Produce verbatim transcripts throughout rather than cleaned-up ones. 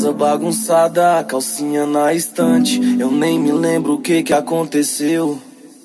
Casa bagunçada, calcinha na estante. Eu nem me lembro o que que aconteceu.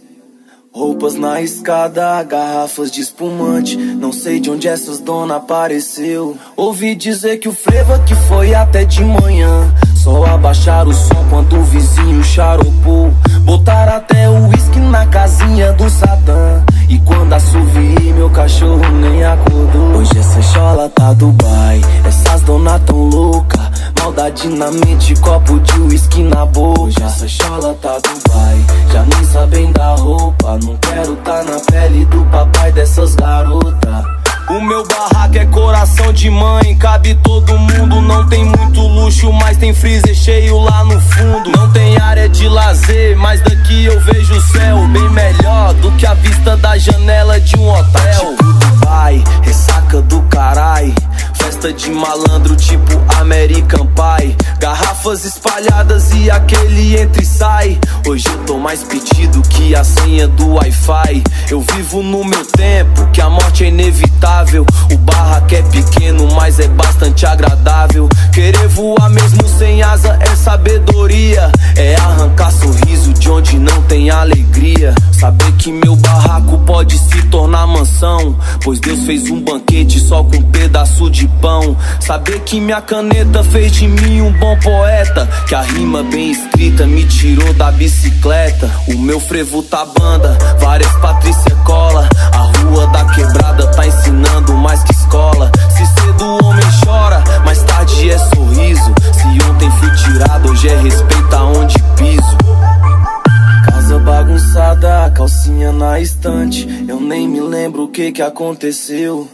Roupas na escada, garrafas de espumante. Não sei de onde essas dona apareceu. Ouvi dizer que o frevo aqui foi até de manhã. Só abaixaram o som quando o vizinho charopou. Botaram até o uísque na casinha do Satã. E quando assoviei, meu cachorro nem acordou. Hoje essa chola tá Dubai, essas dona tão louca. Maldade na mente, copo de uísque na boca. Hoje essa chola tá Dubai, já nem sabem da roupa. Não quero tá na pele do papai dessas garotas. O meu barraco é coração de mãe, cabe todo mundo. Não tem muito luxo, mas tem freezer cheio lá no fundo. Não tem área de lazer, mas daqui eu vejo o céu bem melhor do que a vista da janela de um hotel. Tipo Dubai, ressaca do carai. Festa de malandro tipo American Pie. Garrafas espalhadas e aquele entra e sai. Hoje eu tô mais pedido que a senha do Wi-Fi. Eu vivo no meu tempo, que a morte é inevitável. O barraco é pequeno, mas é bastante agradável. Querer voar mesmo sem asa é sabedoria. É arrancar sorriso de onde não tem alegria. Saber que meu barraco pode se tornar mansão, pois Deus fez um banquete só com um pedaço de pão. Saber que minha caneta fez de mim um bom poeta, que a rima bem escrita me tirou da bicicleta. O meu frevo tá banda, várias Patrícia cola. A rua da quebrada tá ensinando mais que escola. Se cedo o homem chora, mais tarde é sorriso. Se ontem fui tirado, hoje é respeito aonde piso. Casa bagunçada, calcinha na estante. Eu nem me lembro o que que aconteceu.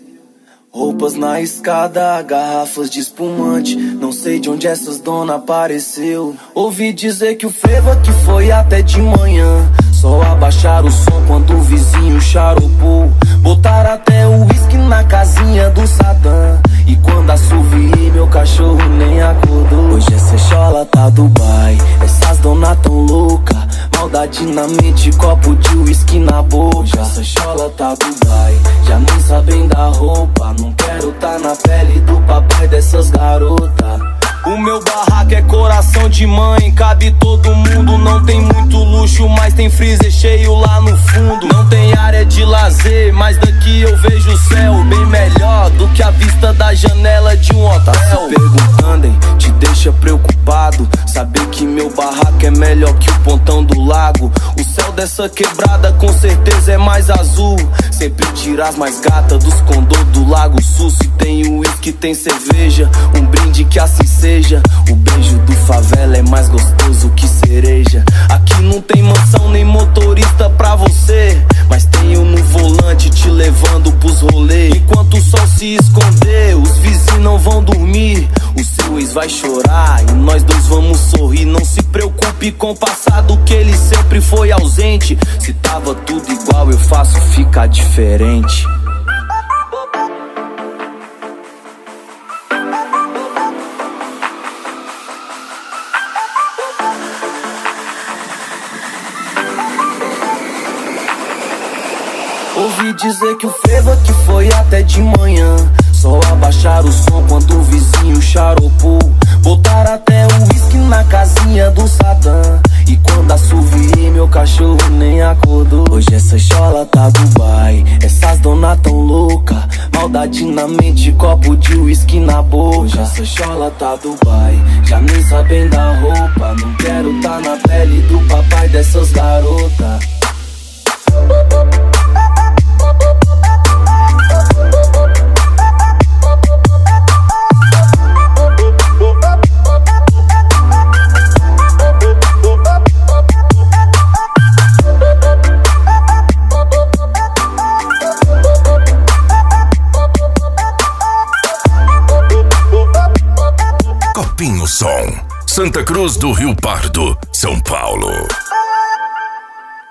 Roupas na escada, garrafas de espumante. Não sei de onde essas dona apareceu. Ouvi dizer que o frevo aqui foi até de manhã. Só abaixaram o som quando o vizinho charopou. Botaram até o uísque na casinha do Satã. E quando assoviei, meu cachorro nem acordou. Hoje essa chola tá Dubai, essas dona tão louca. Maldade na mente, copo de uísque na boca. Hoje essa chola tá Dubai, já nem sabem da roupa. Não quero tá na pele do papai dessas garotas. O meu barraco é coração de mãe, cabe todo mundo. Não tem muito luxo, mas tem freezer cheio lá no fundo. Não tem área de lazer, mas daqui eu vejo o céu bem melhor do que a vista da janela de um hotel. Tá se perguntando, hein? Te deixa preocupado saber que meu barraco é melhor que o pontão do lago. O céu dessa quebrada com certeza é mais azul. Sempre tira as mais gatas dos condô do Lago Sul. Se tem uísque, tem cerveja, um brinde que assim seja. O beijo do favela é mais gostoso que cereja. Aqui não tem mansão nem motorista pra você, mas tenho no volante te levando pros rolês. Enquanto o sol se esconder, os vizinhos não vão dormir. O seu ex vai chorar e nós dois vamos sorrir. Não se preocupe com o passado, que ele sempre foi ausente. Se tava tudo igual, eu faço ficar diferente. Ouvi dizer que o frevo aqui foi até de manhã. Só abaixaram o som quando o vizinho charopou. Botaram até o uísque na casinha do Satã. E quando assoviei, meu cachorro nem acordou. Hoje essa chola tá Dubai, essas dona tão louca. Maldade na mente, copo de uísque na boca. Hoje essa chola tá Dubai, já nem sabem da roupa. Não quero tá na pele do papai dessas garotas. Copinho Som, Santa Cruz do Rio Pardo, São Paulo.